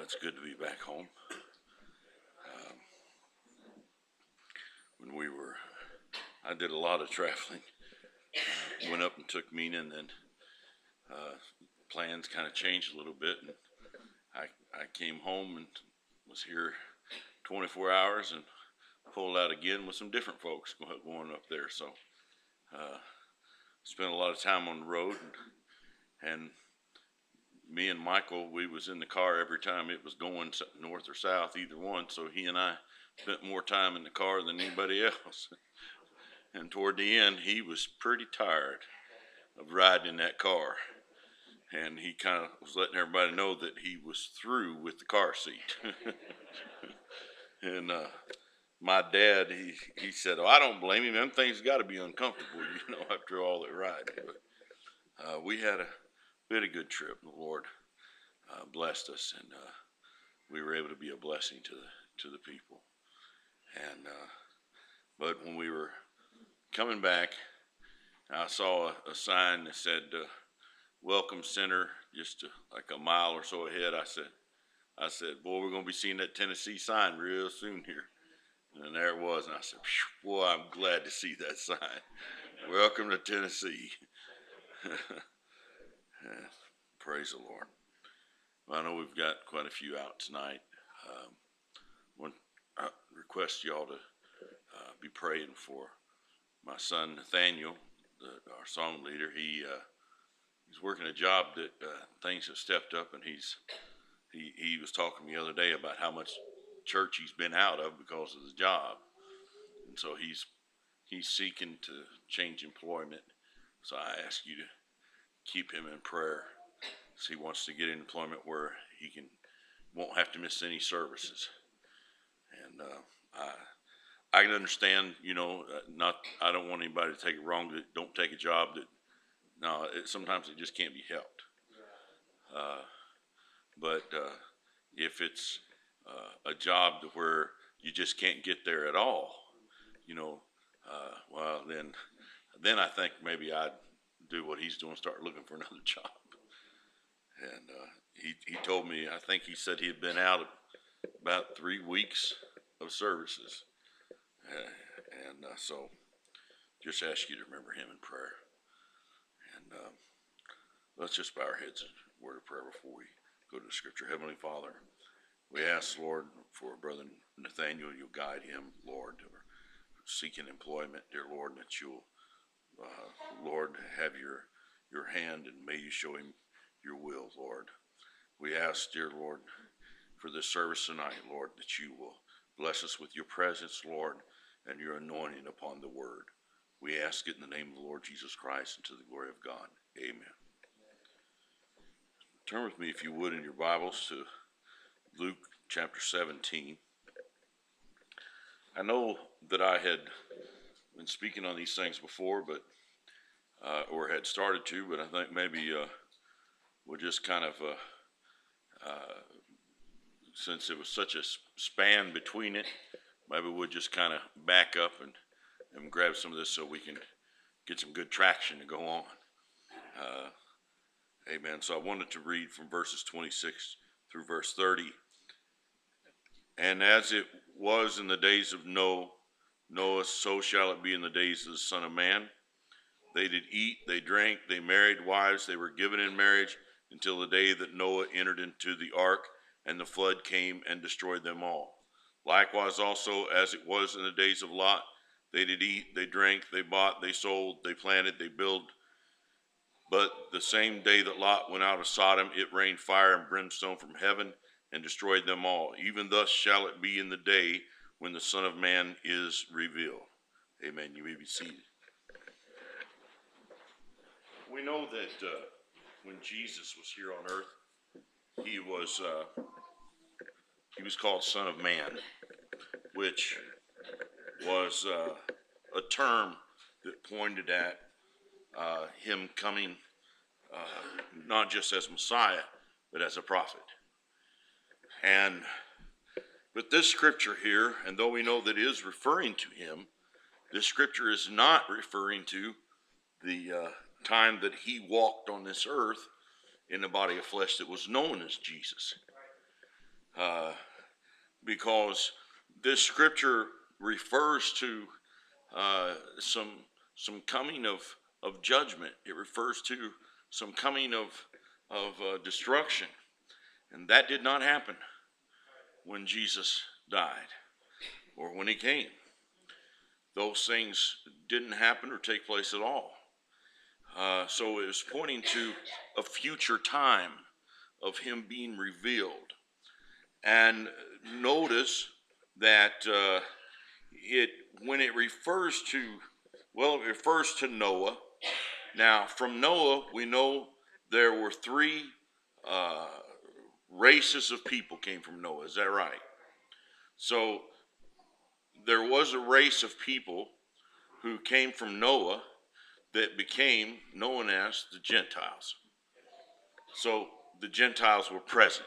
It's good to be back home. Um, I did a lot of traveling. Went up and took Mina, and then plans kind of changed a little bit. And I came home and was here 24 hours and pulled out again with some different folks going up there. So spent a lot of time on the road, and me and Michael, we was in the car every time it was going north or south, either one. So he and I spent more time in the car than anybody else. And toward the end, he was pretty tired of riding in that car. And he kind of was letting everybody know that he was through with the car seat. And my dad, he said, "Oh, I don't blame him. Them things got to be uncomfortable, after all that riding." But we had a good trip. The Lord blessed us, and we were able to be a blessing to the people. And but when we were coming back, I saw a sign that said "Welcome Center," just like a mile or so ahead. I said, "Boy, we're going to be seeing that Tennessee sign real soon here." And there it was, and I said, "Boy, I'm glad to see that sign. Welcome to Tennessee." Praise the Lord. Well, I know we've got quite a few out tonight. I request y'all to be praying for my son Nathaniel, our song leader. He's working a job that things have stepped up, and he was talking to me the other day about how much church he's been out of because of the job, and so he's seeking to change employment. So I ask you to keep him in prayer, as he wants to get employment where he won't have to miss any services. And I can understand, I don't want anybody to take it wrong that don't take a job sometimes it just can't be helped. But if it's a job to where you just can't get there at all, well, then I think maybe I'd do what he's doing, start looking for another job. And he told me, I think he said he had been out about 3 weeks of services. So just ask you to remember him in prayer. And let's just bow our heads in a word of prayer before we go to the scripture. Heavenly Father, we ask, Lord, for Brother Nathaniel, you'll guide him, Lord, seeking employment, dear Lord, that you'll, Lord, have your hand, and may you show him your will, Lord. We ask, dear Lord, for this service tonight, Lord, that you will bless us with your presence, Lord, and your anointing upon the word. We ask it in the name of the Lord Jesus Christ, and to the glory of God. Amen. Turn with me, if you would, in your Bibles to Luke chapter 17. I know that I had been speaking on these things before, but or had started to, but I think maybe we'll just kind of, since it was such a span between it, maybe we'll just kind of back up and grab some of this so we can get some good traction to go on. Amen. So I wanted to read from verses 26 through verse 30. And as it was in the days of Noah, so shall it be in the days of the Son of Man. They did eat, they drank, they married wives, they were given in marriage until the day that Noah entered into the ark, and the flood came and destroyed them all. Likewise also, as it was in the days of Lot, they did eat, they drank, they bought, they sold, they planted, they built. But the same day that Lot went out of Sodom, it rained fire and brimstone from heaven and destroyed them all. Even thus shall it be in the day when the Son of Man is revealed. Amen. You may be seated. We know that when Jesus was here on earth, he was called Son of Man, which was a term that pointed at him coming not just as Messiah, but as a prophet. But this scripture here, and though we know that it is referring to him, this scripture is not referring to the time that he walked on this earth in the body of flesh that was known as Jesus. because this scripture refers to some coming of judgment. It refers to some coming of destruction, and that did not happen when Jesus died or when he came. Those things didn't happen or take place at all. So it was pointing to a future time of him being revealed. And notice that when it refers to, it refers to Noah. Now, from Noah, we know there were three races of people came from Noah. Is that right? So there was a race of people who came from Noah that became known as the Gentiles. So the Gentiles were present.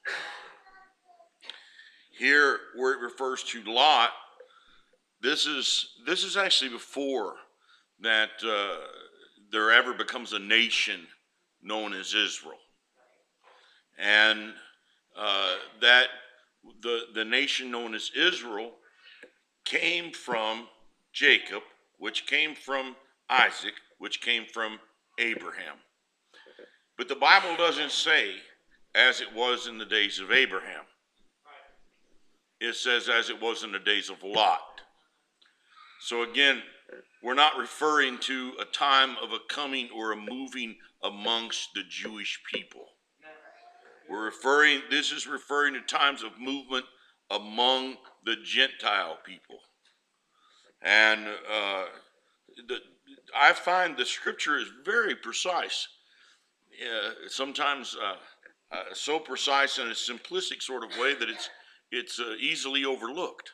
Here, where it refers to Lot, this is actually before that there ever becomes a nation known as Israel, and that the nation known as Israel came from Jacob, which came from Isaac, which came from Abraham. But the Bible doesn't say, as it was in the days of Abraham. It says, as it was in the days of Lot. So again, we're not referring to a time of a coming or a moving amongst the Jewish people. This is referring to times of movement among the Gentile people. And I find the scripture is very precise. Sometimes so precise in a simplistic sort of way that it's easily overlooked.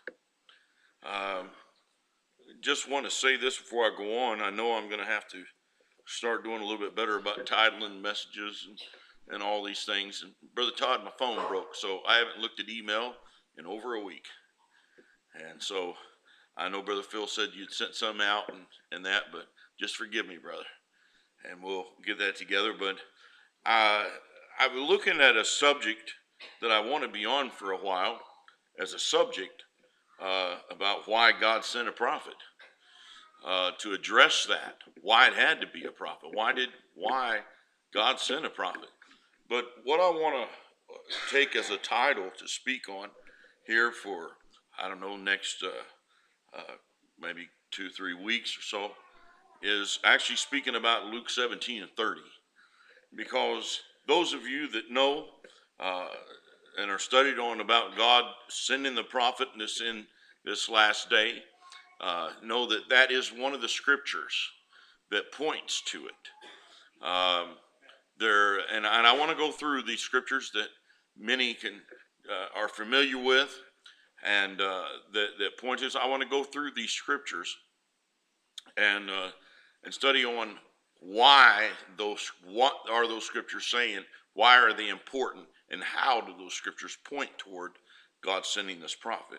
Just want to say this before I go on. I know I'm going to have to start doing a little bit better about titling messages and all these things. And Brother Todd, my phone broke, so I haven't looked at email in over a week. And so I know Brother Phil said you'd sent some out and that, but just forgive me, brother. And we'll get that together. But I was looking at a subject that I want to be on for a while as a subject about why God sent a prophet to address that, why it had to be a prophet, why God sent a prophet. But what I want to take as a title to speak on here for, I don't know, next maybe 2-3 weeks or so, is actually speaking about Luke 17:30. Because those of you that know and are studied on about God sending the prophet in this last day, know that is one of the scriptures that points to it. And I want to go through these scriptures that many are familiar with, and that point is, I want to go through these scriptures and study on what are those scriptures saying, why are they important, and how do those scriptures point toward God sending this prophet.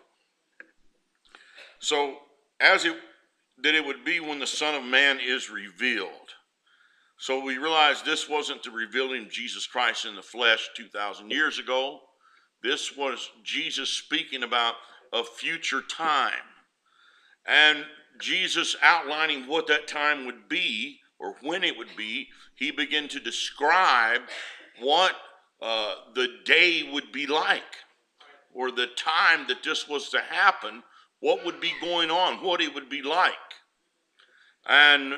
So, it would be when the Son of Man is revealed. So we realize this wasn't the revealing of Jesus Christ in the flesh 2,000 years ago. This was Jesus speaking about a future time. And Jesus outlining what that time would be, or when it would be, he began to describe what the day would be like, or the time that this was to happen, what would be going on, what it would be like. And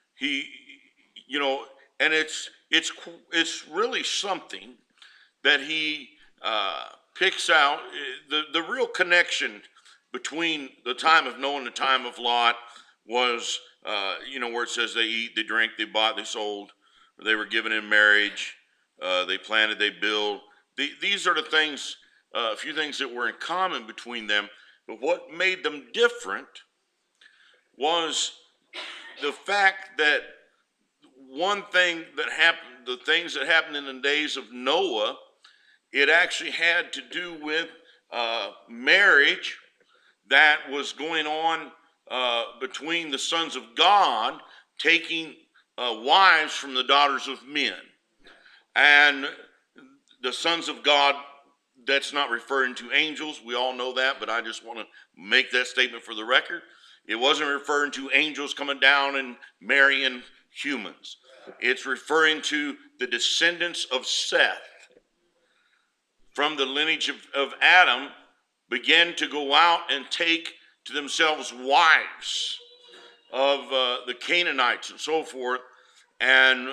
and it's really something that he picks out. The real connection between the time of Noah and the time of Lot was, where it says they eat, they drink, they bought, they sold, or they were given in marriage, they planted, they built. These are the things, a few things that were in common between them. But what made them different was the fact that one thing that happened, the things that happened in the days of Noah, it actually had to do with marriage that was going on between the sons of God taking wives from the daughters of men. And the sons of God that's not referring to angels. We all know that, but I just want to make that statement for the record. It wasn't referring to angels coming down and marrying humans. It's referring to the descendants of Seth from the lineage of Adam began to go out and take to themselves wives of the Canaanites and so forth. And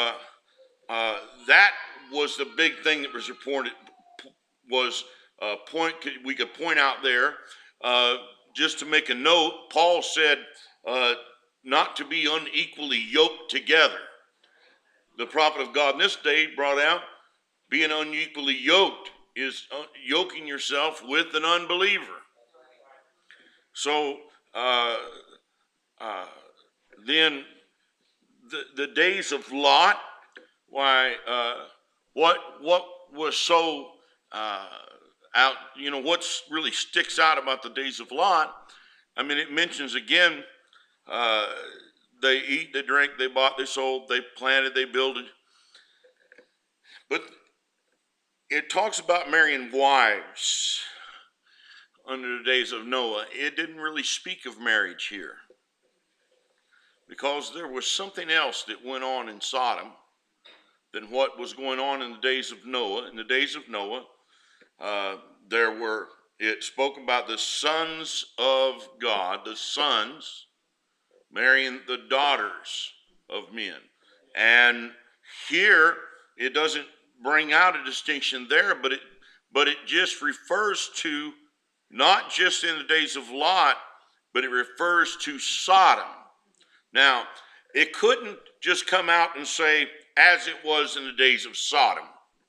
that was the big thing that was reported, was we could point out there. Just to make a note, Paul said not to be unequally yoked together. The prophet of God in this day brought out being unequally yoked is yoking yourself with an unbeliever. So then the days of Lot, why what was so out, what's really sticks out about the days of Lot? I mean, it mentions again, they eat, they drink, they bought, they sold, they planted, they builded. But it talks about marrying wives under the days of Noah. It didn't really speak of marriage here, because there was something else that went on in Sodom than what was going on in the days of Noah. In the days of Noah, it spoke about the sons of God, the sons marrying the daughters of men. And here it doesn't bring out a distinction there, but it just refers to not just in the days of Lot, but it refers to Sodom. Now, it couldn't just come out and say, as it was in the days of Sodom,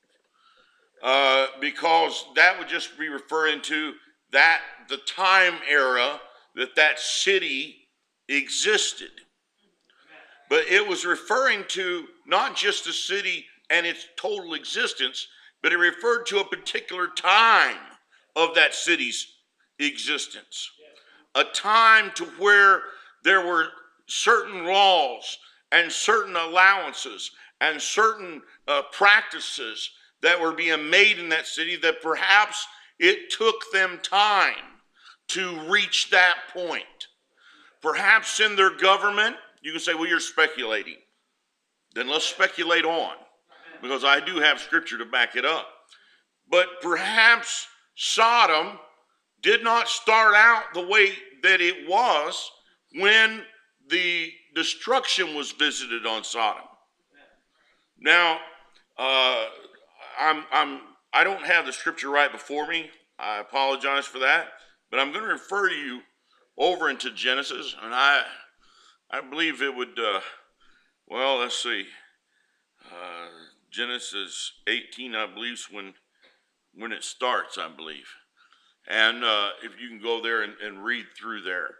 because that would just be referring to the time era that city existed. But it was referring to not just the city and its total existence, but it referred to a particular time of that city's existence. A time to where there were certain laws and certain allowances and certain practices that were being made in that city, that perhaps it took them time to reach that point. Perhaps in their government, you can say, well, you're speculating. Then let's speculate on, because I do have scripture to back it up. But perhaps Sodom did not start out the way that it was when the destruction was visited on Sodom. Now, I don't have the scripture right before me. I apologize for that. But I'm going to refer you over into Genesis, and I believe it would, let's see. Genesis 18, I believe, is when it starts, I believe. And if you can go there and read through there.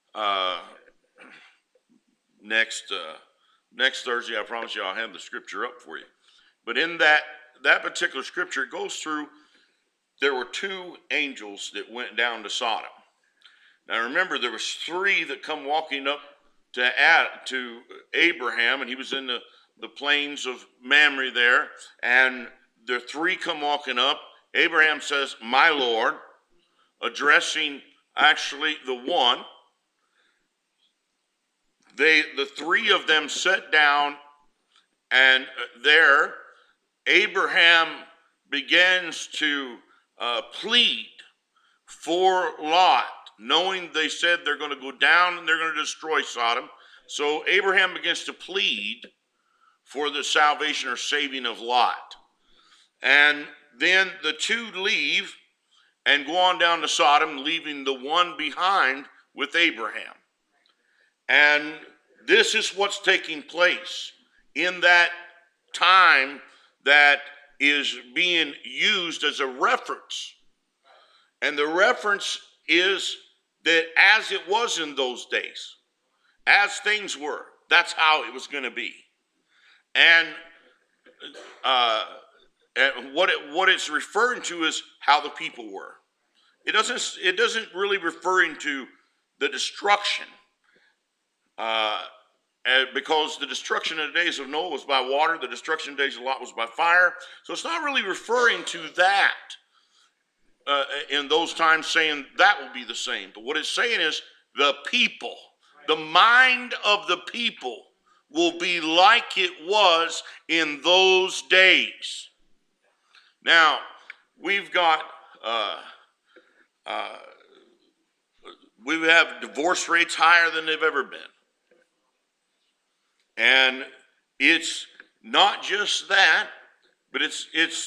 Next Thursday, I promise you I'll have the scripture up for you. But in that particular scripture, it goes through, there were two angels that went down to Sodom. Now remember, there was three that come walking up to Abraham, and he was in the plains of Mamre there, and the three come walking up. Abraham says, "My Lord," addressing actually the one. The three of them sat down, and there Abraham begins to plead for Lot, knowing they said they're going to go down and they're going to destroy Sodom. So Abraham begins to plead for the salvation or saving of Lot. And then the two leave and go on down to Sodom, leaving the one behind with Abraham. And this is what's taking place in that time that is being used as a reference. And the reference is that as it was in those days, as things were, that's how it was going to be. And what it's referring to is how the people were. It doesn't really referring to the destruction, because the destruction in the days of Noah was by water, the destruction in the days of Lot was by fire. So it's not really referring to that. in those times saying that will be the same. But what it's saying is the people, the mind of the people will be like it was in those days. Now, we've got, we have divorce rates higher than they've ever been. And it's not just that, but it's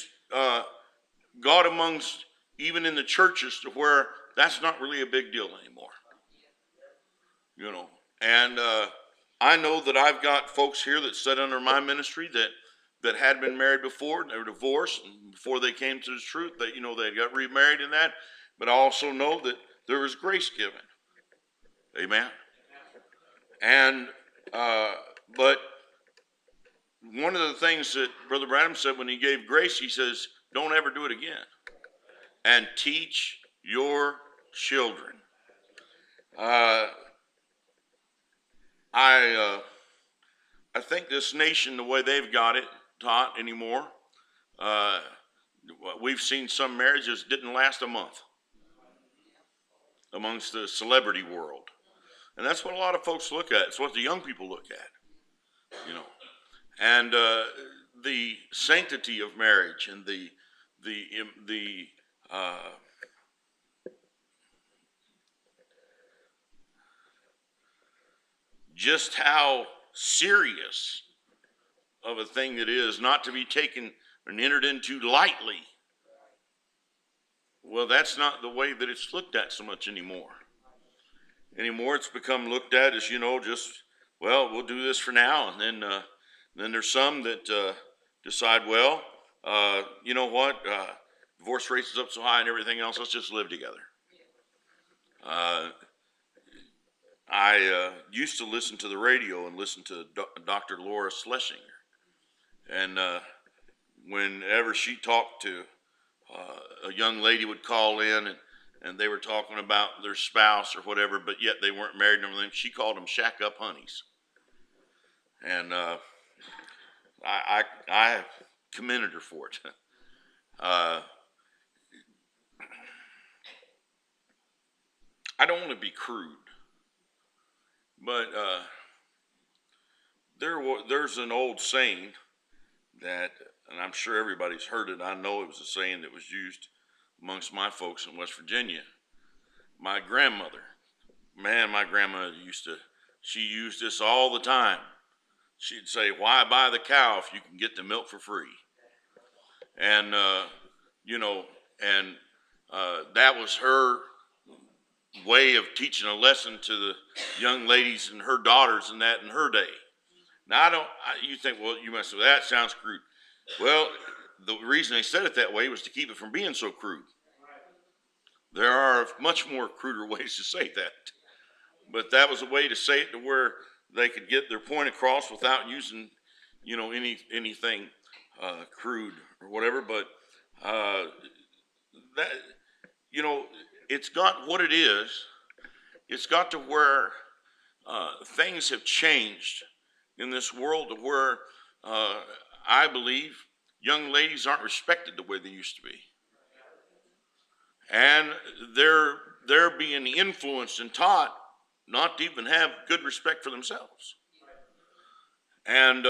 God amongst, even in the churches, to where that's not really a big deal anymore. You know, and I know that I've got folks here that sit under my ministry that had been married before, and they were divorced, and before they came to the truth, that, you know, they got remarried in that. But I also know that there was grace given. Amen. And but one of the things that Brother Branham said when he gave grace, he says, don't ever do it again. And teach your children. I think this nation, the way they've got it taught anymore, we've seen some marriages didn't last a month amongst the celebrity world. And that's what a lot of folks look at. It's what the young people look at, you know. And the sanctity of marriage and the just how serious of a thing it is, not to be taken and entered into lightly. Well, that's not the way that it's looked at so much anymore. Anymore, it's become looked at as, you know, just, well, we'll do this for now. And then there's some that decide, well, you know what, divorce rates is up so high and everything else, let's just live together. I used to listen to the radio and listen to Dr. Laura Schlesinger. And whenever she talked to a young lady would call in and they were talking about their spouse or whatever, but yet they weren't married and everything, she called them shack up honeys. And I commended her for it. I don't want to be crude, but there's an old saying that, and I'm sure everybody's heard it. I know it was a saying that was used amongst my folks in West Virginia. My grandmother, my grandmother she used this all the time. She'd say, why buy the cow if you can get the milk for free? And, you know, and that was her way of teaching a lesson to the young ladies and her daughters and that in her day. Now, you think, well, you must say, that sounds crude. Well, the reason they said it that way was to keep it from being so crude. There are much more cruder ways to say that. But that was a way to say it to where they could get their point across without using, you know, anything crude or whatever. But that, you know, it's got what it is. It's got to where things have changed in this world to where I believe young ladies aren't respected the way they used to be. And they're being influenced and taught not to even have good respect for themselves. And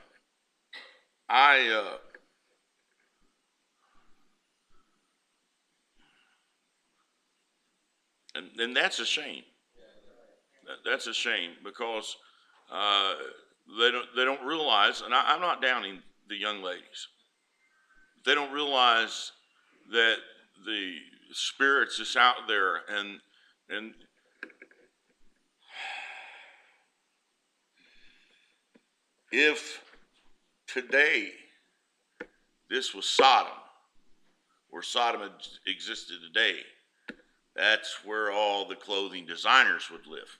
and that's a shame. That's a shame because they don't realize, and I'm not downing the young ladies. They don't realize that the spirits is out there, and if today this was Sodom, or Sodom existed today, that's where all the clothing designers would live.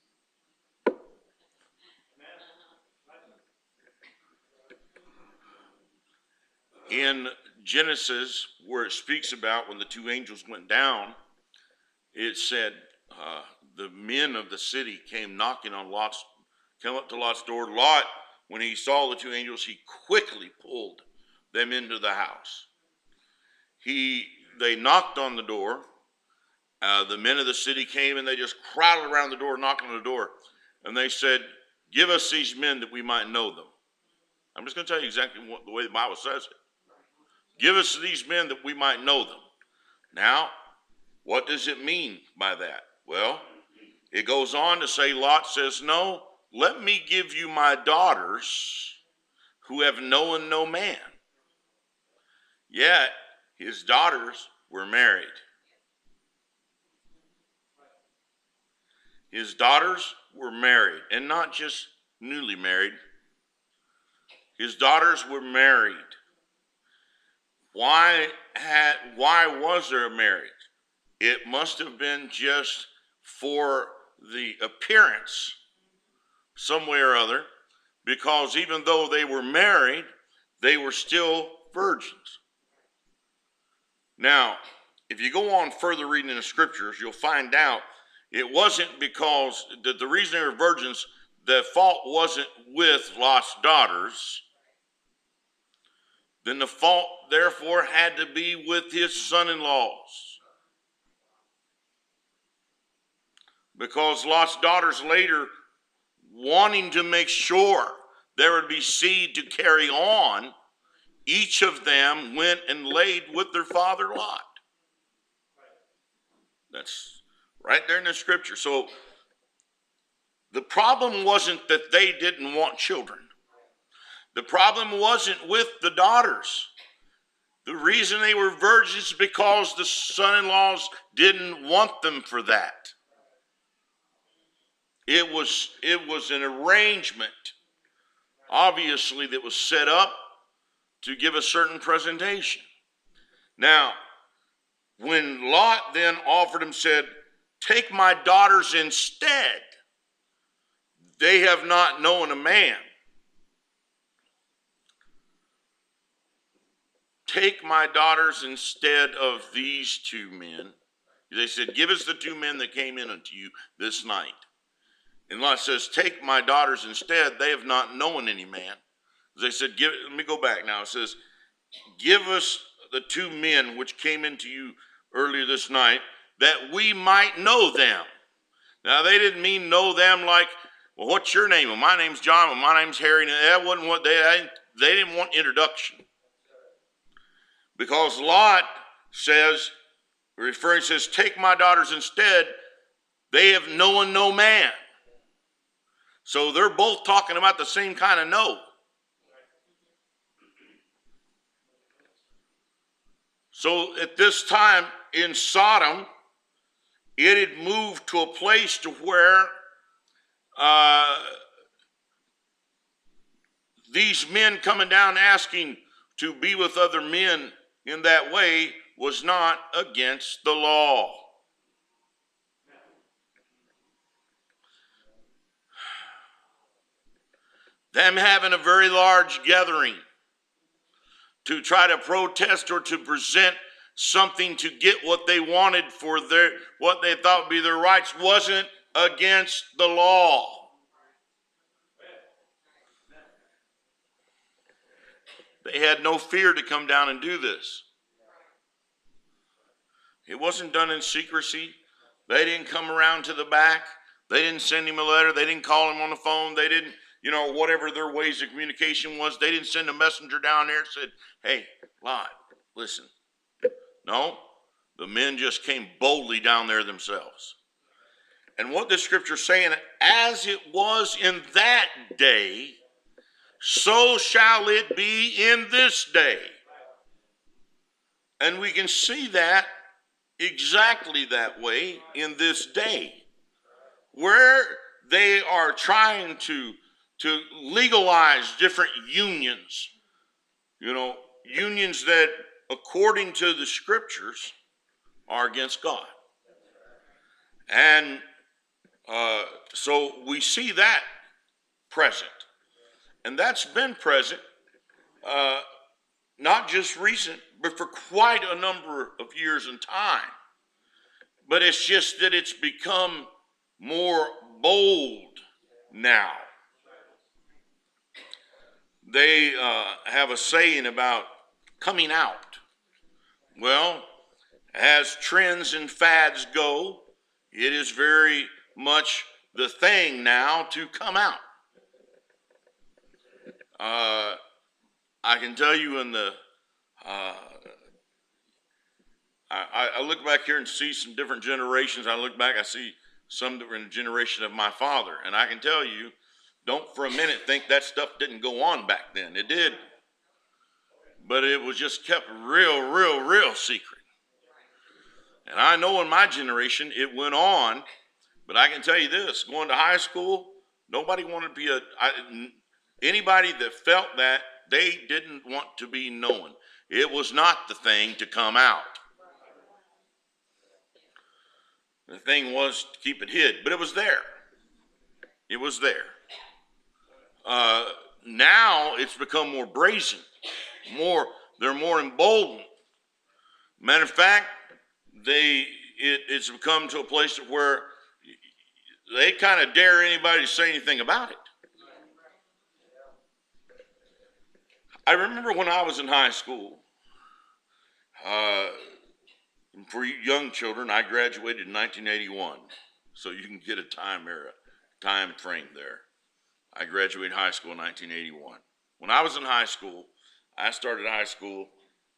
In Genesis, where it speaks about when the two angels went down, it said the men of the city came up to Lot's door. Lot, when he saw the two angels, he quickly pulled them into the house. they knocked on the door. The men of the city came and they just crowded around the door, knocking on the door. And they said, give us these men that we might know them. I'm just going to tell you exactly the way the Bible says it. Give us these men that we might know them. Now, what does it mean by that? Well, it goes on to say, Lot says, no, let me give you my daughters who have known no man. Yet, his daughters were married. His daughters were married, and not just newly married. His daughters were married. Why was there a marriage? It must have been just for the appearance, some way or other, because even though they were married, they were still virgins. Now, if you go on further reading in the scriptures, you'll find out it wasn't because the reason they were virgins, the fault wasn't with Lot's daughters. Then the fault, therefore, had to be with his son-in-laws. Because Lot's daughters later, wanting to make sure there would be seed to carry on, each of them went and laid with their father Lot. That's right there in the scripture. So the problem wasn't that they didn't want children. The problem wasn't with the daughters. The reason they were virgins is because the son-in-laws didn't want them for that. It was an arrangement, obviously, that was set up to give a certain presentation. Now, when Lot then offered him, said, take my daughters instead. They have not known a man. Take my daughters instead of these two men. They said, give us the two men that came in unto you this night. And Lot says, take my daughters instead. They have not known any man. They said, let me go back now. It says, give us the two men which came into you earlier this night, that we might know them. Now, they didn't mean know them like, well, what's your name? Well, my name's John. Well, my name's Harry. And that wasn't what they didn't want introduction. Because Lot says, take my daughters instead. They have known no man. So they're both talking about the same kind of know. So at this time in Sodom, it had moved to a place to where these men coming down asking to be with other men in that way was not against the law. Them having a very large gathering to try to protest or to present something to get what they wanted for what they thought would be their rights wasn't against the law. They had no fear to come down and do this. It wasn't done in secrecy. They didn't come around to the back. They didn't send him a letter. They didn't call him on the phone. They didn't, whatever their ways of communication was. They didn't send a messenger down there and said, hey, Lot, listen. No, the men just came boldly down there themselves. And what the scripture's saying, as it was in that day, so shall it be in this day. And we can see that exactly that way in this day, where they are trying to legalize different unions, unions that according to the scriptures are against God. And so we see that present. And that's been present, not just recent, but for quite a number of years in time. But it's just that it's become more bold now. They have a saying about coming out. Well, as trends and fads go, it is very much the thing now to come out. I can tell you in the, I look back here and see some different generations. I look back, I see some that were in the generation of my father. And I can tell you, don't for a minute think that stuff didn't go on back then. It did. But it was just kept real secret. And I know in my generation it went on, but I can tell you this, going to high school, nobody wanted to be anybody that felt that, they didn't want to be known. It was not the thing to come out. The thing was to keep it hid, but it was there. It was there. Now it's become more brazen. They're more emboldened. Matter of fact, it's become to a place where they kind of dare anybody to say anything about it. I remember when I was in high school, for young children, I graduated in 1981, so you can get a time frame there. I graduated high school in 1981. When I was in high school, I started high school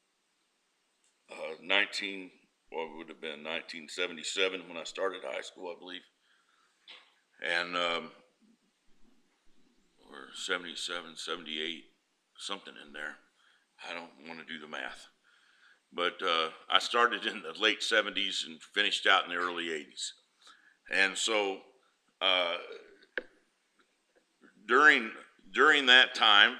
what would have been 1977 when I started high school, I believe. And or 77, 78, something in there. I don't want to do the math. But I started in the late 70s and finished out in the early 80s. And so during that time,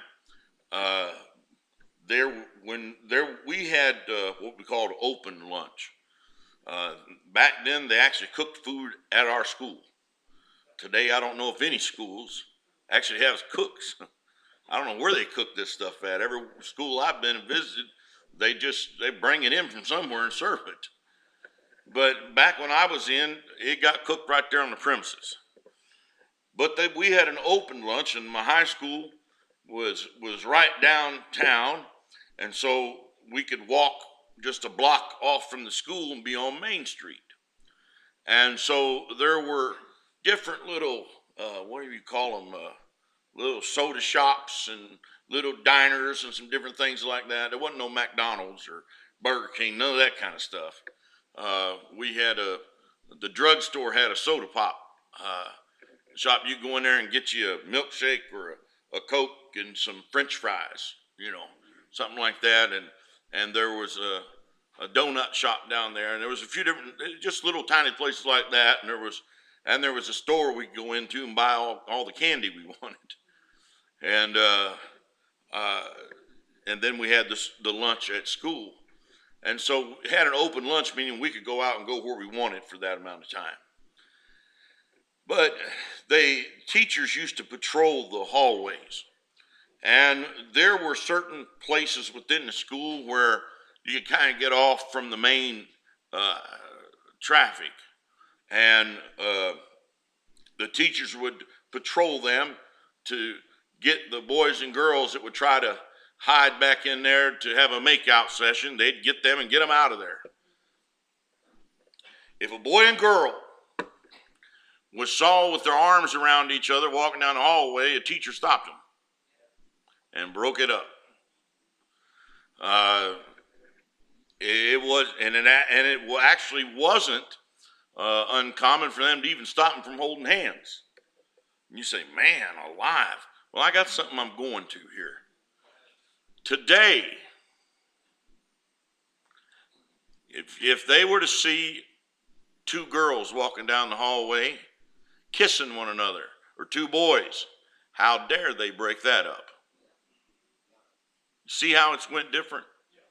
we had what we called open lunch. Back then, they actually cooked food at our school. Today, I don't know if any schools actually have cooks. I don't know where they cook this stuff at. Every school I've been and visited, they bring it in from somewhere and serve it. But back when I was in, it got cooked right there on the premises. But we had an open lunch, and my high school was right downtown, and so we could walk just a block off from the school and be on Main Street. And so there were different little, what do you call them, little soda shops and little diners and some different things like that. There wasn't no McDonald's or Burger King, none of that kind of stuff. We had the drugstore had a soda pop shop. You go in there and get you a milkshake or a Coke and some French fries, something like that. And there was a donut shop down there, and there was a few different, just little tiny places like that. And there was a store we could go into and buy all the candy we wanted. And then we had the lunch at school. And so we had an open lunch, meaning we could go out and go where we wanted for that amount of time. But teachers used to patrol the hallways. And there were certain places within the school where you could kind of get off from the main traffic. And the teachers would patrol them to get the boys and girls that would try to hide back in there to have a makeout session. They'd get them and get them out of there. If a boy and girl was saw with their arms around each other walking down the hallway, a teacher stopped them and broke it up. It actually wasn't uncommon for them to even stop them from holding hands. And you say, man, alive. Well, I got something I'm going to here. Today, if they were to see two girls walking down the hallway kissing one another, or two boys, how dare they break that up? See how it's went different?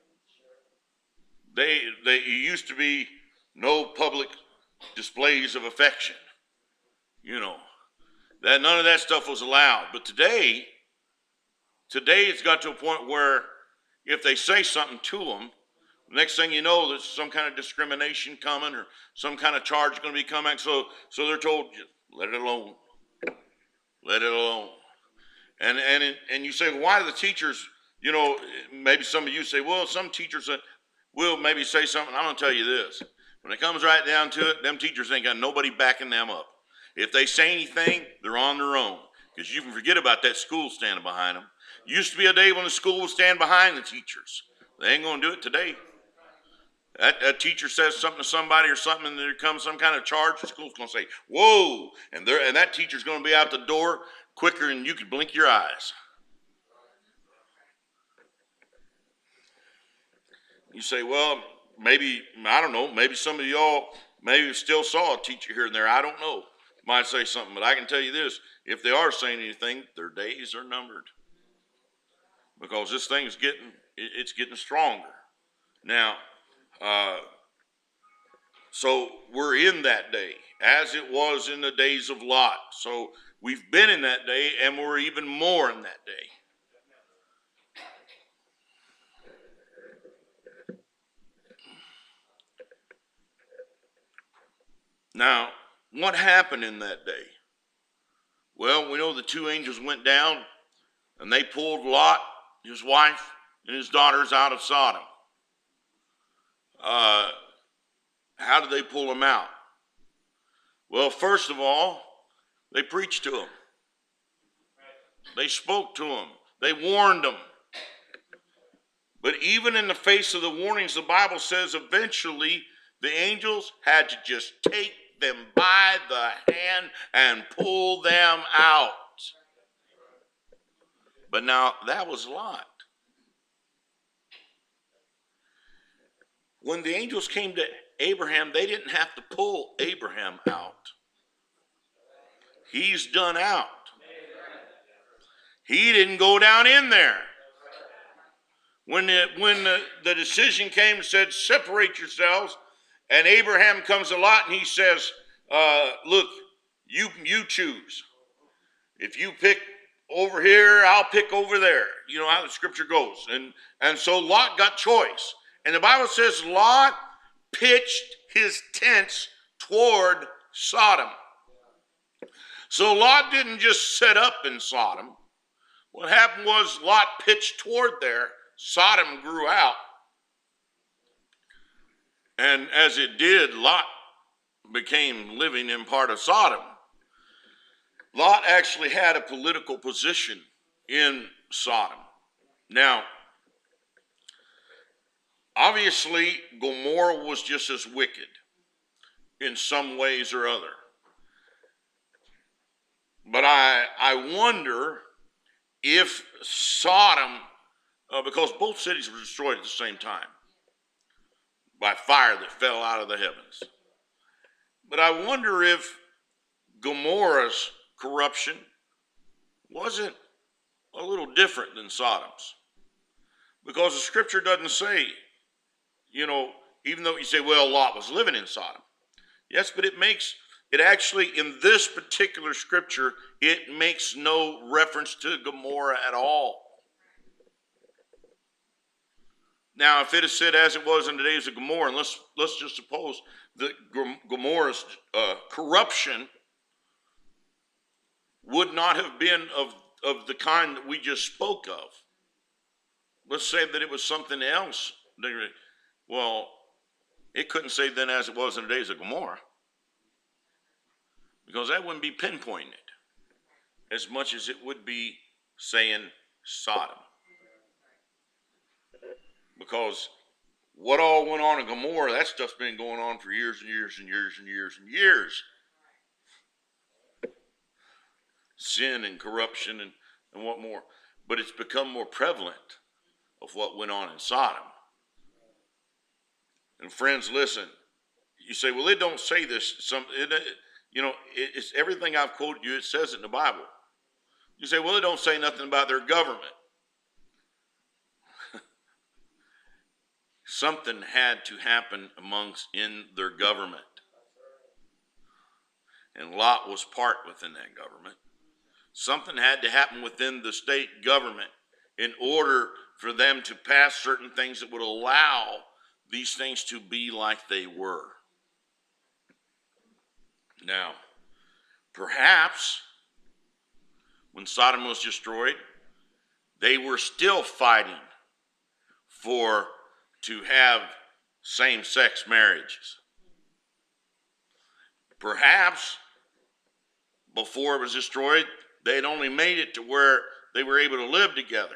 It used to be no public displays of affection. That none of that stuff was allowed. But today it's got to a point where if they say something to them, the next thing you know, there's some kind of discrimination coming or some kind of charge going to be coming. So they're told, let it alone. Let it alone. And you say, well, why do the teachers, maybe some of you say, well, some teachers, will maybe say something. I'm going to tell you this. When it comes right down to it, them teachers ain't got nobody backing them up. If they say anything, they're on their own. Because you can forget about that school standing behind them. Used to be a day when the school would stand behind the teachers. They ain't going to do it today. A teacher says something to somebody or something, and there comes some kind of charge, the school's going to say, whoa, and that teacher's going to be out the door quicker than you could blink your eyes. You say, well, maybe, I don't know, maybe some of y'all maybe still saw a teacher here and there. I don't know. Might say something, but I can tell you this. If they are saying anything, their days are numbered. Because this thing is getting stronger. Now, so we're in that day, as it was in the days of Lot. So we've been in that day, and we're even more in that day. Now, what happened in that day? Well, we know the two angels went down, and they pulled Lot, his wife, and his daughters out of Sodom. How did they pull them out? Well, first of all, they preached to them. They spoke to them. They warned them. But even in the face of the warnings, the Bible says eventually the angels had to just take them by the hand and pull them out. But now, that was Lot. When the angels came to Abraham, they didn't have to pull Abraham out. He's done out. He didn't go down in there. When the decision came and said, separate yourselves, and Abraham comes to Lot and he says, look, you choose. If you pick over here, I'll pick over there. You know how the scripture goes. And so Lot got choice. And the Bible says Lot pitched his tents toward Sodom. So Lot didn't just set up in Sodom. What happened was Lot pitched toward there. Sodom grew out. And as it did, Lot became living in part of Sodom. Lot actually had a political position in Sodom. Now, obviously, Gomorrah was just as wicked in some ways or other. But I wonder if Sodom, because both cities were destroyed at the same time by fire that fell out of the heavens. But I wonder if Gomorrah's corruption wasn't a little different than Sodom's. Because the scripture doesn't say, even though you say, well, Lot was living in Sodom. Yes, but it actually, in this particular scripture, it makes no reference to Gomorrah at all. Now, if it is said as it was in the days of Gomorrah, and let's just suppose that Gomorrah's corruption would not have been of the kind that we just spoke of. Let's say that it was something else. Well, it couldn't say then as it was in the days of Gomorrah, because that wouldn't be pinpointing it as much as it would be saying Sodom. Because what all went on in Gomorrah, that stuff's been going on for years and years and years and years and years. Sin and corruption and what more. But it's become more prevalent of what went on in Sodom. And friends, listen. You say, well, it don't say this. It's everything I've quoted you, it says it in the Bible. You say, well, it don't say nothing about their government. Something had to happen in their government. And Lot was part within that government. Something had to happen within the state government in order for them to pass certain things that would allow these things to be like they were. Now, perhaps when Sodom was destroyed, they were still fighting to have same-sex marriages. Perhaps before it was destroyed, they had only made it to where they were able to live together.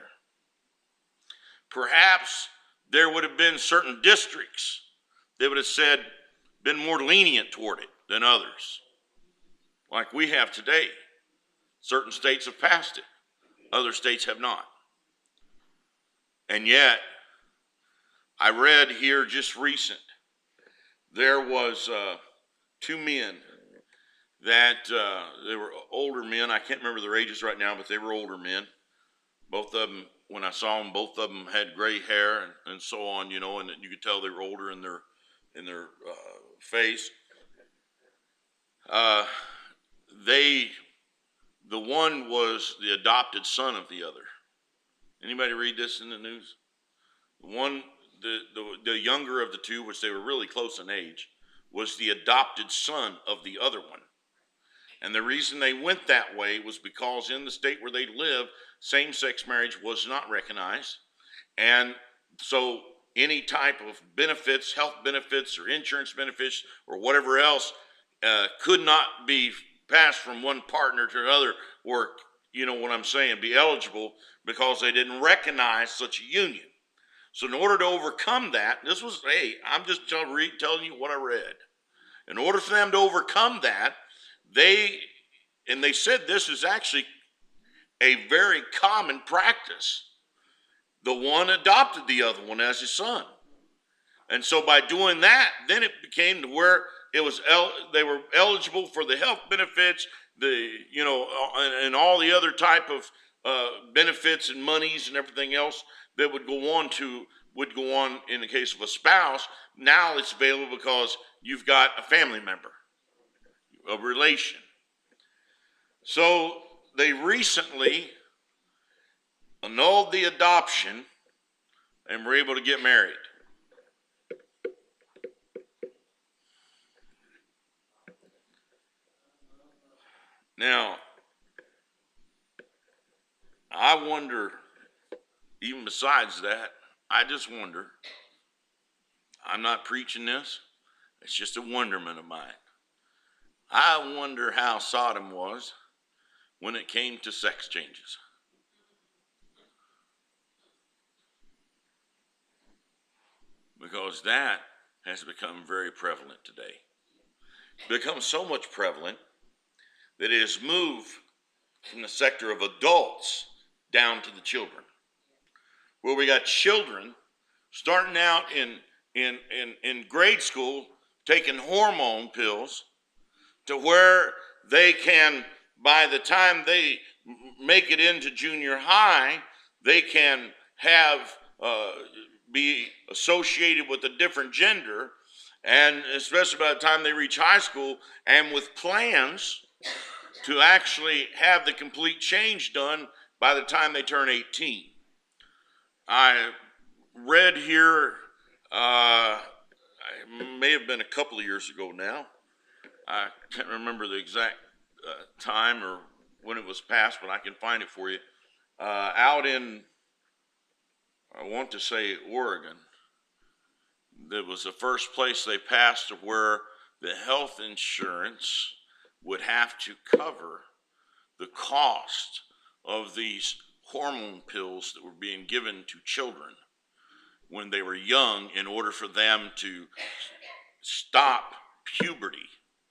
Perhaps there would have been certain districts that would have said, been more lenient toward it than others, like we have today. Certain states have passed it, other states have not. And yet, I read here just recent, there was two men that they were older men. I can't remember their ages right now, but they were older men. Both of them, when I saw them, both of them had gray hair and so on, you know, and you could tell they were older in their face. The one was the adopted son of the other. Anybody read this in the news? The younger of the two, which they were really close in age, was the adopted son of the other one. And the reason they went that way was because in the state where they lived, same-sex marriage was not recognized. And so any type of benefits, health benefits or insurance benefits or whatever else could not be passed from one partner to another, or, you know what I'm saying, be eligible, because they didn't recognize such a union. So in order to overcome that, this was, hey, I'm just telling you what I read. In order for them to overcome that, they said this is actually a very common practice. The one adopted the other one as his son. And so by doing that, then it became to where it was they were eligible for the health benefits, and all the other type of benefits and monies and everything else that would go on in the case of a spouse. Now it's available because you've got a family member, a relation. So they recently annulled the adoption and were able to get married. Now, I wonder, even besides that, I just wonder, I'm not preaching this, it's just a wonderment of mine. I wonder how Sodom was when it came to sex changes. Because that has become very prevalent today. Become so much prevalent that it has moved from the sector of adults down to the children. Where we got children starting out in grade school taking hormone pills to where they can, by the time they make it into junior high, they can have be associated with a different gender, and especially by the time they reach high school, and with plans to actually have the complete change done by the time they turn 18. I read here, it may have been a couple of years ago now. I can't remember the exact time or when it was passed, but I can find it for you. Out in, I want to say Oregon, that was the first place they passed to where the health insurance would have to cover the cost of these hormone pills that were being given to children when they were young in order for them to stop puberty,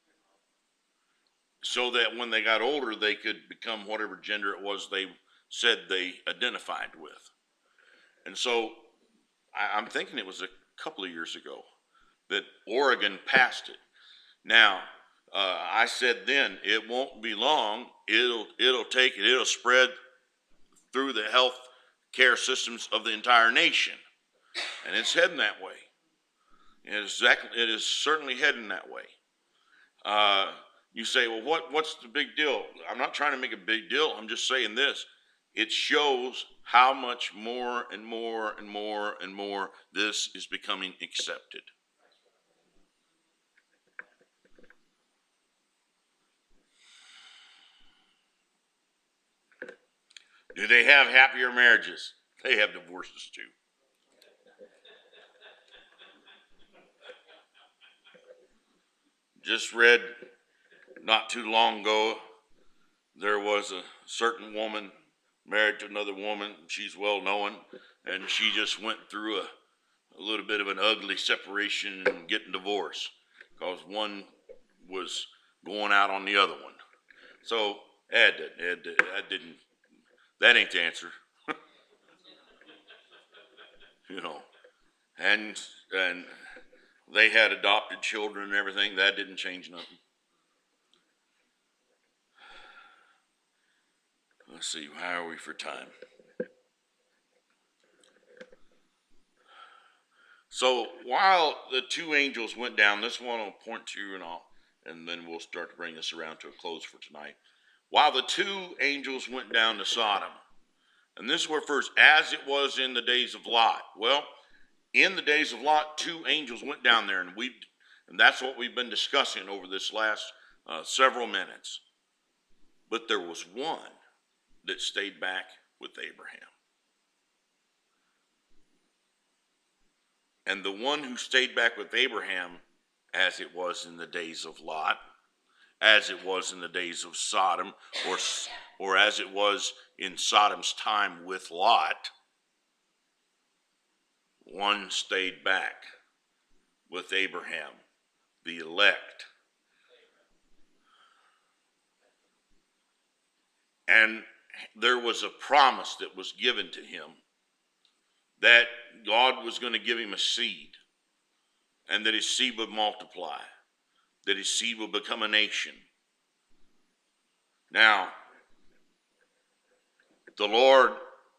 so that when they got older they could become whatever gender it was they said they identified with. And so I'm thinking it was a couple of years ago that Oregon passed it. Now, I said then, it won't be long, it'll spread through the health care systems of the entire nation. And it's heading that way. It is certainly heading that way. You say, well, what's the big deal? I'm not trying to make a big deal. I'm just saying this. It shows how much more and more and more and more this is becoming accepted. Do they have happier marriages? They have divorces too. just read not too long ago, there was a certain woman married to another woman. She's well known, and she just went through a little bit of an ugly separation and getting divorced because one was going out on the other one. So that ain't the answer. You know, and they had adopted children and everything. That didn't change nothing. Let's see, how are we for time? So while the two angels went down, this one I'll point to and then we'll start to bring this around to a close for tonight. While the two angels went down to Sodom, and this refers as it was in the days of Lot. Well, in the days of Lot, two angels went down there, and that's what we've been discussing over this last several minutes. But there was one that stayed back with Abraham. And the one who stayed back with Abraham, as it was in the days of Lot, as it was in the days of Sodom, or as it was in Sodom's time with Lot, one stayed back with Abraham, the elect. And there was a promise that was given to him that God was going to give him a seed, and that his seed would multiply, that his seed would become a nation. Now, the Lord,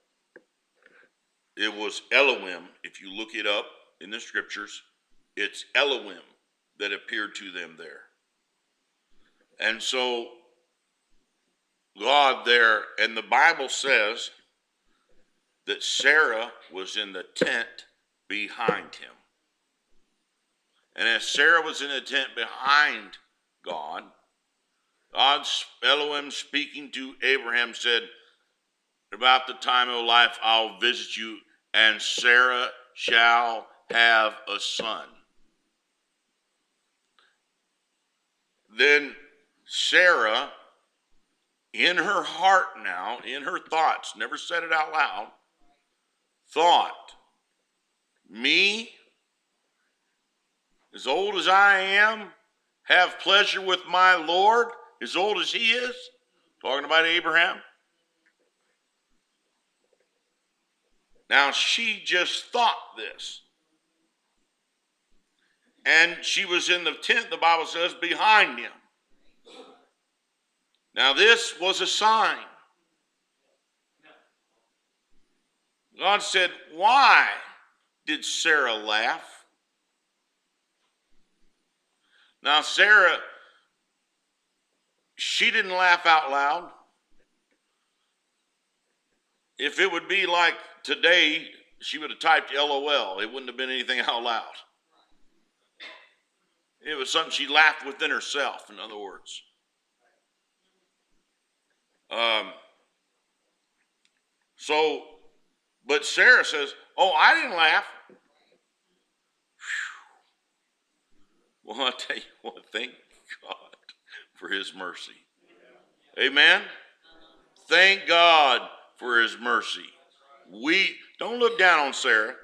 it was Elohim. If you look it up in the scriptures, it's Elohim that appeared to them there. And so God there, and the Bible says that Sarah was in the tent behind him. And as Sarah was in the tent behind God, Elohim speaking to Abraham said, about the time of life I'll visit you, and Sarah shall have a son. Then Sarah, in her heart now, in her thoughts, never said it out loud, thought, me, as old as I am, have pleasure with my Lord, as old as he is, talking about Abraham. Now, she just thought this. And she was in the tent, the Bible says, behind him. Now, this was a sign. God said, why did Sarah laugh? Now, Sarah, she didn't laugh out loud. If it would be like today, she would have typed LOL. It wouldn't have been anything out loud. It was something she laughed within herself, in other words. But Sarah says, oh, I didn't laugh. Whew. Well, I'll tell you what, thank God for his mercy. Amen? Thank God for his mercy. We don't look down on Sarah.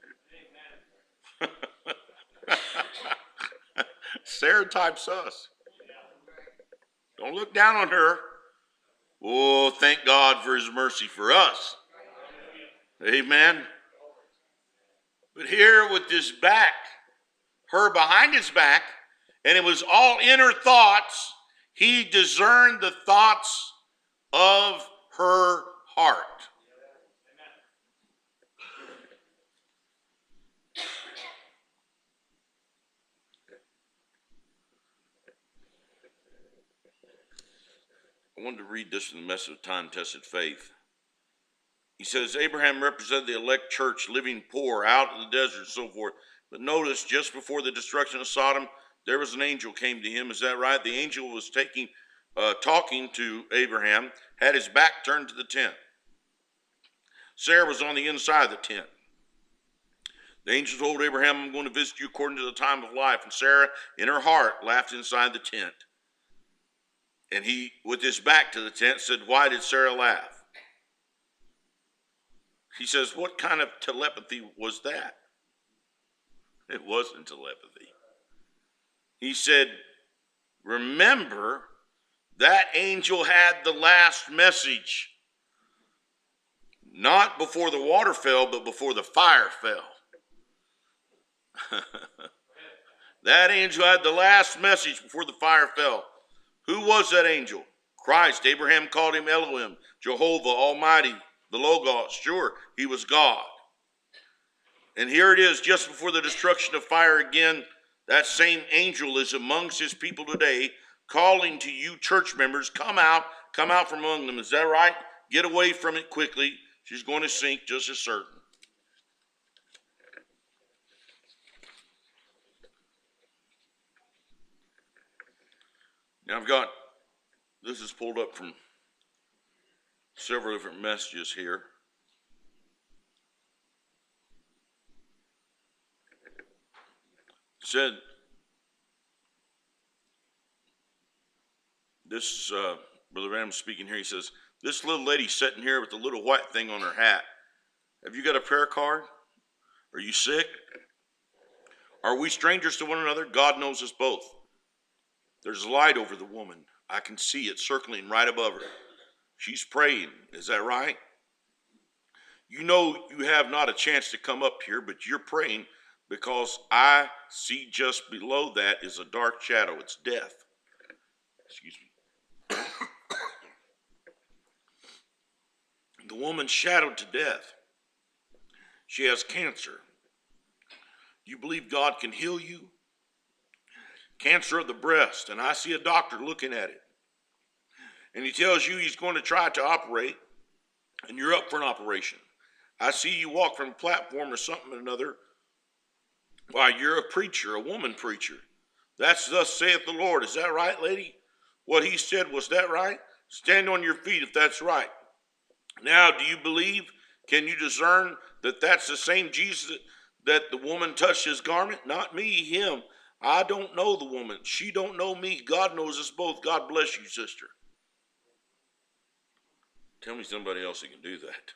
Sarah types us. Don't look down on her. Oh, thank God for his mercy for us. Amen. But here with this back, her behind his back, and it was all inner thoughts, he discerned the thoughts of her heart. I wanted to read this in the message of time-tested faith. He says, Abraham represented the elect church living poor out in the desert and so forth. But notice, just before the destruction of Sodom, there was an angel came to him. Is that right? The angel was talking to Abraham, had his back turned to the tent. Sarah was on the inside of the tent. The angel told Abraham, I'm going to visit you according to the time of life. And Sarah, in her heart, laughed inside the tent. And he, with his back to the tent, said, why did Sarah laugh? He says, what kind of telepathy was that? It wasn't telepathy. He said, remember, that angel had the last message. Not before the water fell, but before the fire fell. That angel had the last message before the fire fell. Who was that angel? Christ. Abraham called him Elohim, Jehovah, Almighty, the Logos. Sure, he was God. And here it is, just before the destruction of fire again, that same angel is amongst his people today, calling to you church members, come out from among them. Is that right? Get away from it quickly. She's going to sink just as certain. Now this is pulled up from several different messages here. It said, this, Brother Branham speaking here, he says, this little lady sitting here with the little white thing on her hat, have you got a prayer card? Are you sick? Are we strangers to one another? God knows us both. There's light over the woman. I can see it circling right above her. She's praying. Is that right? You know you have not a chance to come up here, but you're praying because I see just below that is a dark shadow. It's death. Excuse me. The woman shadowed to death. She has cancer. Do you believe God can heal you? Cancer of the breast, and I see a doctor looking at it. And he tells you he's going to try to operate, and you're up for an operation. I see you walk from a platform or something or another. Why, you're a preacher, a woman preacher. That's thus saith the Lord. Is that right, lady? What he said, was that right? Stand on your feet if that's right. Now, do you believe? Can you discern that that's the same Jesus that the woman touched his garment? Not me, him. I don't know the woman. She don't know me. God knows us both. God bless you, sister. Tell me somebody else who can do that.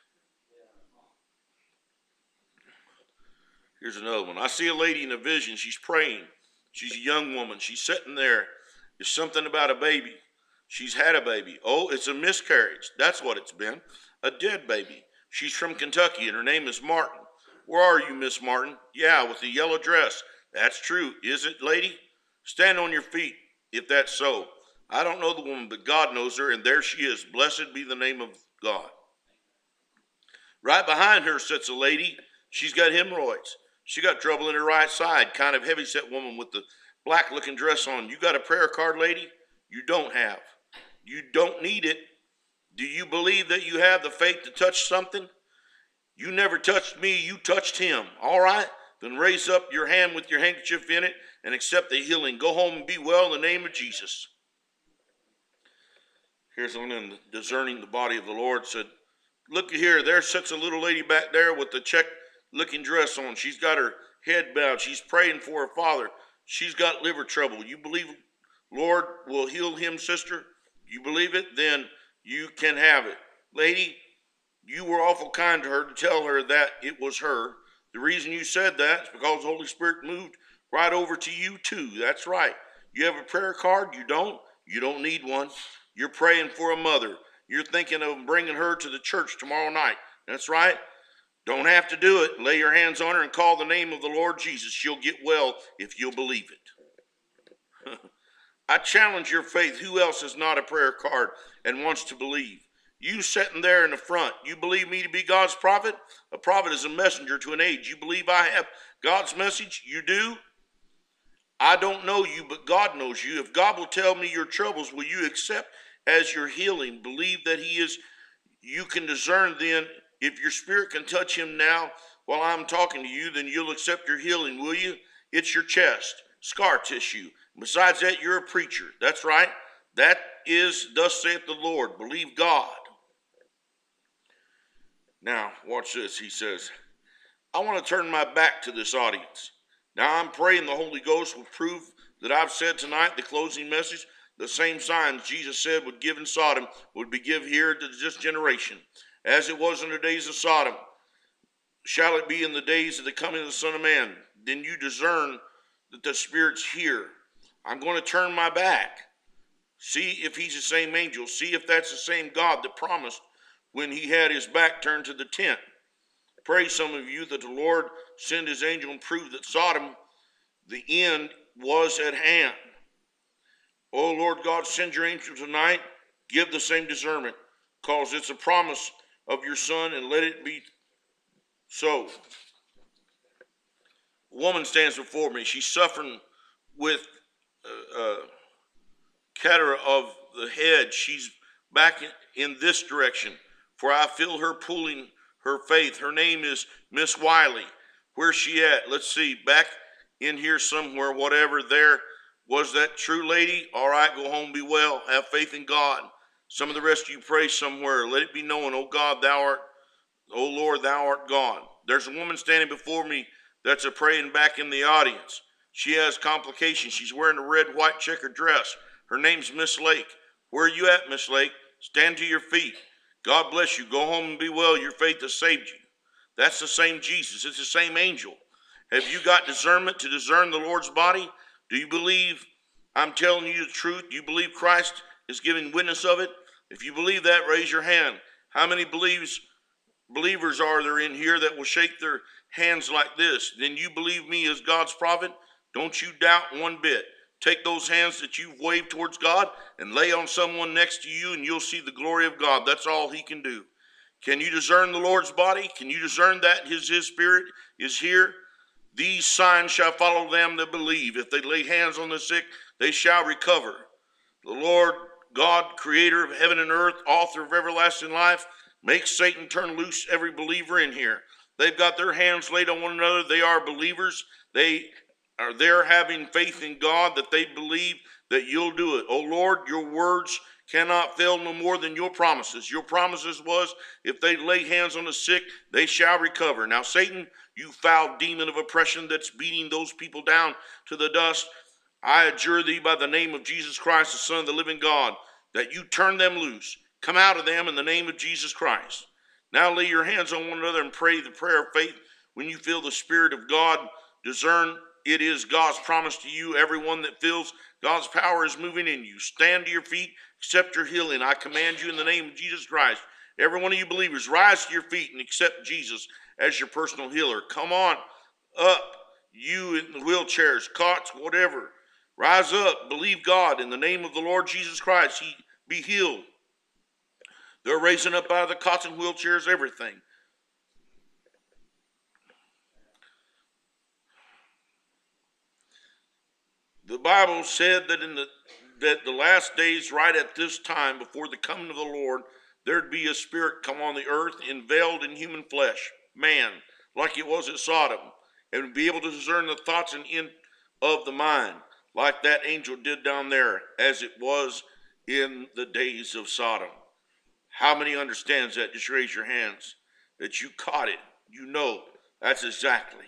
Here's another one. I see a lady in a vision. She's praying. She's a young woman. She's sitting there. There's something about a baby. She's had a baby. Oh, it's a miscarriage. That's what it's been. A dead baby. She's from Kentucky, and her name is Martin. Where are you, Miss Martin? Yeah, with the yellow dress. That's true. Is it, lady? Stand on your feet, if that's so. I don't know the woman, but God knows her, and there she is. Blessed be the name of God. Right behind her sits a lady. She's got hemorrhoids. She got trouble in her right side. Kind of heavy-set woman with the black-looking dress on. You got a prayer card, lady? You don't have. You don't need it. Do you believe that you have the faith to touch something? You never touched me. You touched him. All right? Then raise up your hand with your handkerchief in it and accept the healing. Go home and be well in the name of Jesus. Here's one discerning the body of the Lord said, look here, there sits a little lady back there with the check-looking dress on. She's got her head bowed. She's praying for her father. She's got liver trouble. You believe Lord will heal him, sister? You believe it? Then you can have it. Lady, you were awful kind to her to tell her that it was her. The reason you said that is because the Holy Spirit moved right over to you too. That's right. You have a prayer card? You don't? You don't need one. You're praying for a mother. You're thinking of bringing her to the church tomorrow night. That's right. Don't have to do it. Lay your hands on her and call the name of the Lord Jesus. She'll get well if you'll believe it. I challenge your faith. Who else has not a prayer card and wants to believe? You sitting there in the front, you believe me to be God's prophet? A prophet is a messenger to an age. You believe I have God's message? You do? I don't know you, but God knows you. If God will tell me your troubles, will you accept as your healing? Believe that he is, you can discern then, if your spirit can touch him now while I'm talking to you, then you'll accept your healing, will you? It's your chest, scar tissue. Besides that, you're a preacher. That's right. That is, thus saith the Lord. Believe God. Now, watch this. He says, I want to turn my back to this audience. Now I'm praying the Holy Ghost will prove that I've said tonight, the closing message, the same signs Jesus said would give in Sodom would be give here to this generation. As it was in the days of Sodom, shall it be in the days of the coming of the Son of Man. Then you discern that the Spirit's here. I'm going to turn my back. See if he's the same angel. See if that's the same God that promised when he had his back turned to the tent. Pray, some of you, that the Lord send his angel and prove that Sodom, the end was at hand. Oh, Lord God, send your angel tonight. Give the same discernment, because it's a promise of your Son, and let it be so. A woman stands before me. She's suffering with cataract of the head. She's back in this direction, for I feel her pulling her faith. Her name is Miss Wiley. Where's she at? Let's see. Back in here somewhere, whatever there. Was that true, lady? All right, go home, be well. Have faith in God. Some of the rest of you pray somewhere. Let it be known, oh God, oh Lord, thou art God. There's a woman standing before me that's a praying back in the audience. She has complications. She's wearing a red, white checkered dress. Her name's Miss Lake. Where are you at, Miss Lake? Stand to your feet. God bless you. Go home and be well. Your faith has saved you. That's the same Jesus. It's the same angel. Have you got discernment to discern the Lord's body? Do you believe I'm telling you the truth? Do you believe Christ is giving witness of it? If you believe that, raise your hand. How many believers are there in here that will shake their hands like this? Then you believe me as God's prophet? Don't you doubt one bit. Take those hands that you've waved towards God and lay on someone next to you, and you'll see the glory of God. That's all he can do. Can you discern the Lord's body? Can you discern that his spirit is here? These signs shall follow them that believe. If they lay hands on the sick, they shall recover. The Lord God, creator of heaven and earth, author of everlasting life, makes Satan turn loose every believer in here. They've got their hands laid on one another. They are believers. They are there having faith in God that they believe that you'll do it. Oh Lord, your words cannot fail no more than your promises. Your promises was if they lay hands on the sick, they shall recover. Now Satan, you foul demon of oppression that's beating those people down to the dust, I adjure thee by the name of Jesus Christ, the Son of the living God, that you turn them loose. Come out of them in the name of Jesus Christ. Now lay your hands on one another and pray the prayer of faith. When you feel the Spirit of God, discern it is God's promise to you. Everyone that feels God's power is moving in you. Stand to your feet, accept your healing. I command you in the name of Jesus Christ. Every one of you believers, rise to your feet and accept Jesus as your personal healer. Come on up, you in the wheelchairs, cots, whatever. Rise up, believe God in the name of the Lord Jesus Christ. He be healed. They're raising up out of the cots and wheelchairs, everything. The Bible said that that the last days, right at this time, before the coming of the Lord, there'd be a spirit come on the earth, enveiled in human flesh, man, like it was at Sodom, and be able to discern the thoughts and end of the mind, like that angel did down there, as it was in the days of Sodom. How many understands that? Just raise your hands. That you caught it. You know that's exactly.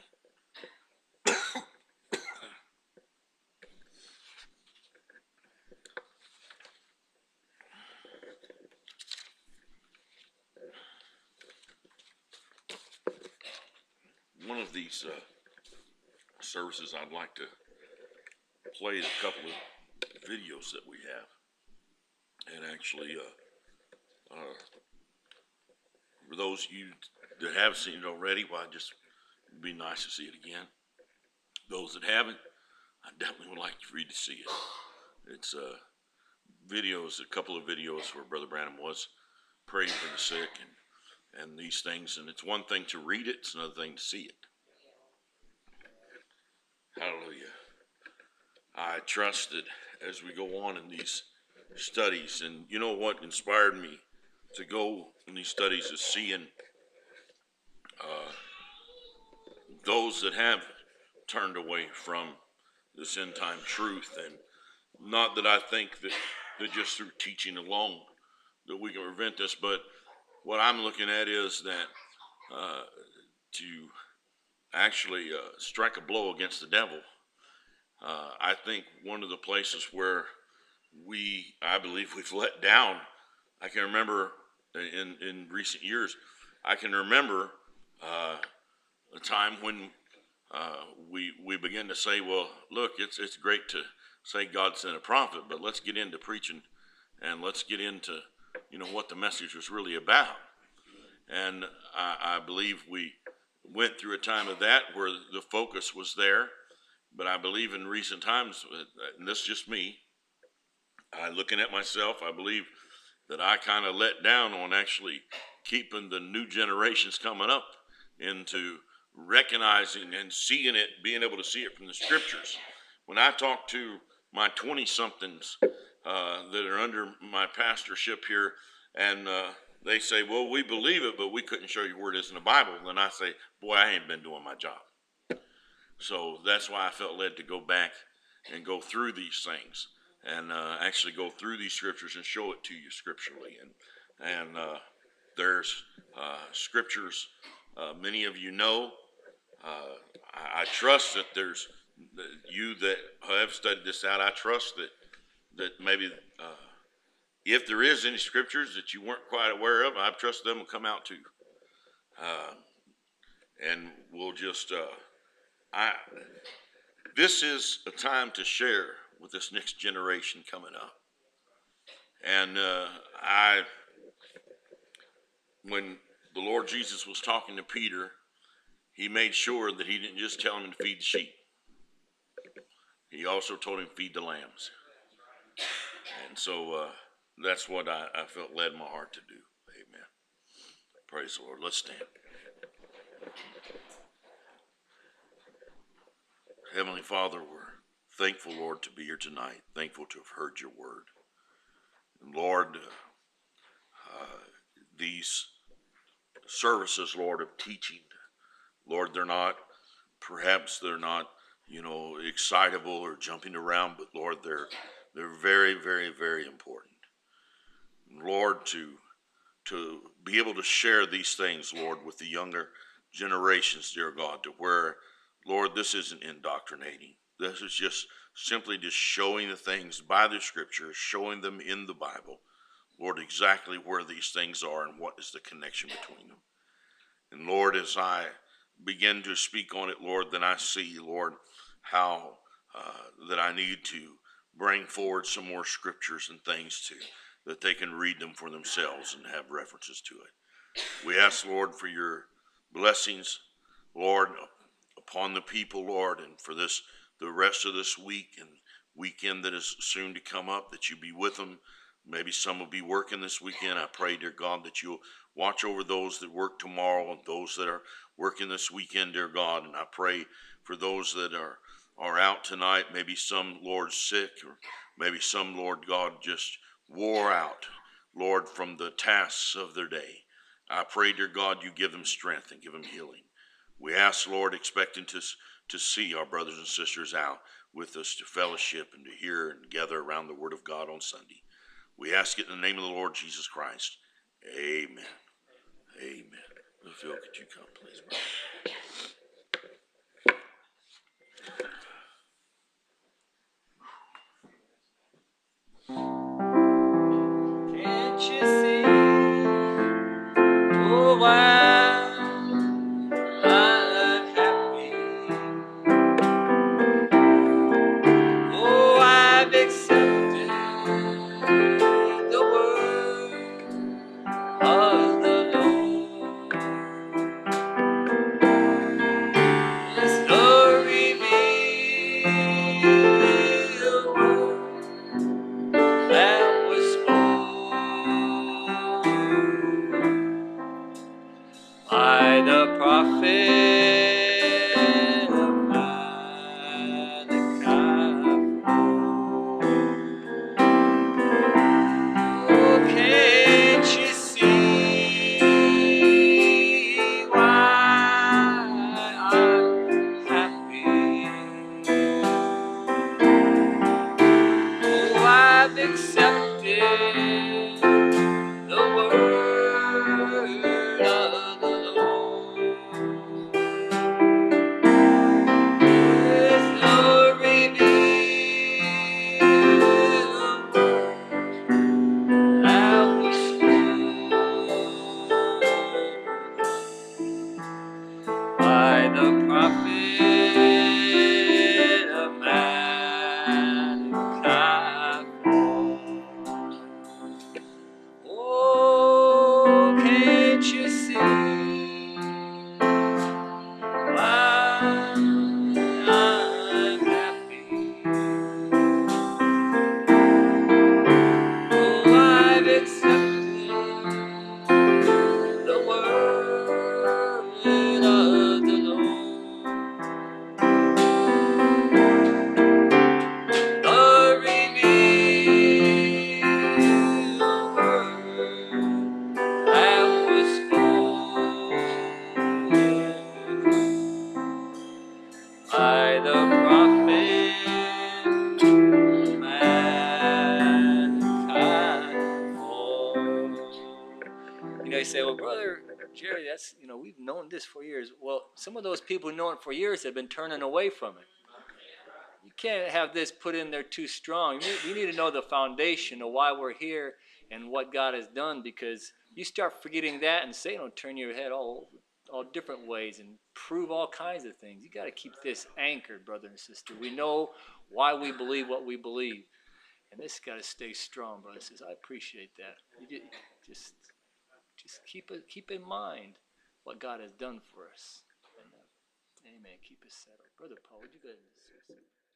One of these services, I'd like to play a couple of videos that we have. And actually, for those of you that have seen it already, well, it'd be nice to see it again. Those that haven't, I definitely would like for you to see it. It's videos, a couple of videos where Brother Branham was praying for the sick and these things. And it's one thing to read it, it's another thing to see it. Hallelujah. I trust that as we go on in these studies, and you know what inspired me to go in these studies is seeing those that have turned away from this end time truth. And not that I think that just through teaching alone that we can prevent this, but what I'm looking at is that to actually strike a blow against the devil. I think one of the places where I believe we've let down, I can remember in recent years, I can remember a time when we began to say, well, look, it's great to say God sent a prophet, but let's get into preaching and let's get into, what the message was really about. And I believe we went through a time of that where the focus was there. But I believe in recent times, and this is just me, looking at myself, I believe that I kind of let down on actually keeping the new generations coming up into recognizing and seeing it, being able to see it from the scriptures. When I talk to my 20-somethings that are under my pastorship here, and they say, well, we believe it, but we couldn't show you where it is in the Bible, then I say, boy, I ain't been doing my job. So that's why I felt led to go back and go through these things and actually go through these scriptures and show it to you scripturally. And there's scriptures many of you know. I trust that there's you that have studied this out. I trust that maybe if there is any scriptures that you weren't quite aware of, I trust them will come out too. And we'll just... this is a time to share with this next generation coming up. And when the Lord Jesus was talking to Peter, he made sure that he didn't just tell him to feed the sheep. He also told him to feed the lambs. And so that's what I felt led my heart to do. Amen. Praise the Lord. Let's stand. Heavenly Father, we're thankful, Lord, to be here tonight. Thankful to have heard your word. And Lord, these services, Lord, of teaching, Lord, they're not excitable or jumping around, but Lord, they're very, very, very important. Lord, to be able to share these things, Lord, with the younger generations, dear God, to where, Lord, this isn't indoctrinating. This is just simply just showing the things by the scriptures, showing them in the Bible, Lord, exactly where these things are and what is the connection between them. And Lord, as I begin to speak on it, Lord, then I see, Lord, how that I need to bring forward some more scriptures and things that they can read them for themselves and have references to it. We ask, Lord, for your blessings, Lord, upon the people, Lord, and for the rest of this week and weekend that is soon to come up, that you be with them. Maybe some will be working this weekend. I pray, dear God, that you'll watch over those that work tomorrow and those that are working this weekend, dear God. And I pray for those that are out tonight, maybe some, Lord, sick, or maybe some, Lord God, just wore out, Lord, from the tasks of their day. I pray, dear God, you give them strength and give them healing. We ask, Lord, expecting to see our brothers and sisters out with us to fellowship and to hear and gather around the Word of God on Sunday. We ask it in the name of the Lord Jesus Christ. Amen. Amen. Phil, could you come, please, brother? Can't you see? Oh, why I'm happy. Oh, I've accepted the word of the Lord. by the prophet, mankind for. You know, you say, well, Brother Jerry, that's, we've known this for years. Well, some of those people who know it for years have been turning away from it. You can't have this put in there too strong. We need to know the foundation of why we're here and what God has done, because you start forgetting that and Satan will turn your head all different ways and prove all kinds of things. You got to keep this anchored, brother and sister. We know why we believe what we believe, and this got to stay strong, brother and sister. I appreciate that. You just keep in mind what God has done for us. And, amen. Keep us settled. Brother Paul, would you go ahead and discuss it?